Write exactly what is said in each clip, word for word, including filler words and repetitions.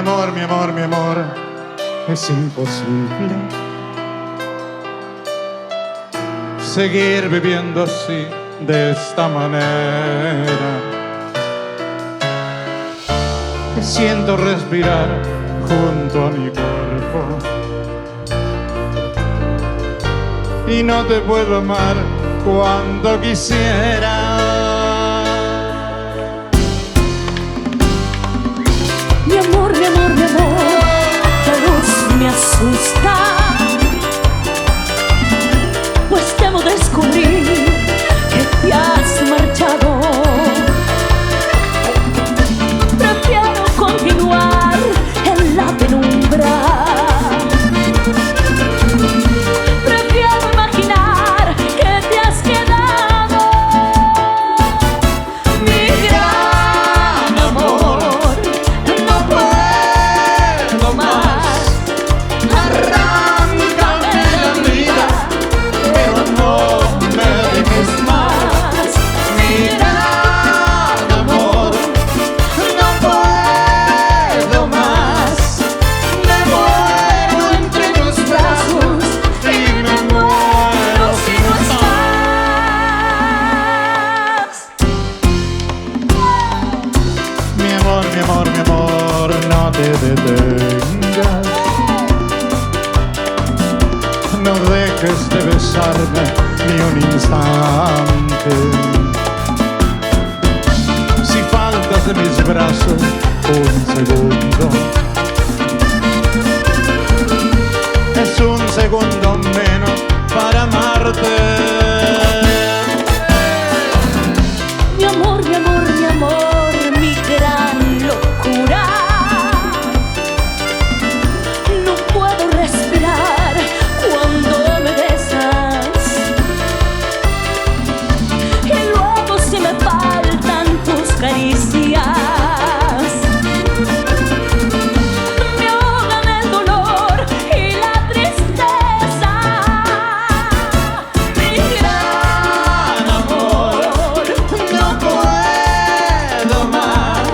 amor, mi amor, mi amor, es imposible seguir viviendo así, de esta manera. Te siento respirar junto a mi cuerpo y no te puedo amar cuando quisiera. Mi amor, mi amor, mi amor, la luz me asusta, pues temo descubrir que te has marchado. Prefiero continuar en la penumbra. Prefiero imaginar que te has quedado. Mi gran amor, no puedo más. Arráncame la vida, pero no me dejes más. Mi gran amor, no puedo más. Me muero entre tus brazos y me muero si no estás. Mi amor, mi amor, mi amor, no te detengas. No dejes de besarme ni un instante. Si faltas de mis brazos un segundo, es un segundo menos para amarte. Mi amor, mi amor, mi amor, mi gran locura. No puedo respirar cuando me besas. Y luego si me faltan tus caricias, me ahogan el dolor y la tristeza. Mi gran amor, No puedo más.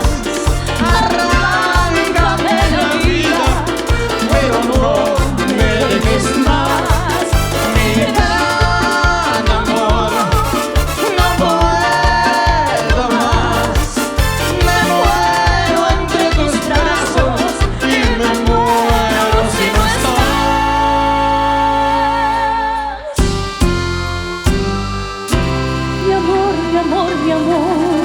arráncame la vida, Pero no me dejes más. Mi gran amor, no puedo más. Me muero entre tus brazos y me muero si no estás. mi amor, mi amor, mi amor.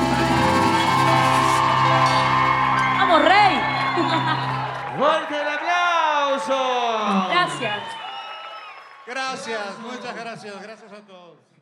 ¡Vamos, Rey! ¡Fuerte el aplauso! Gracias. Gracias, muchas gracias, gracias a todos.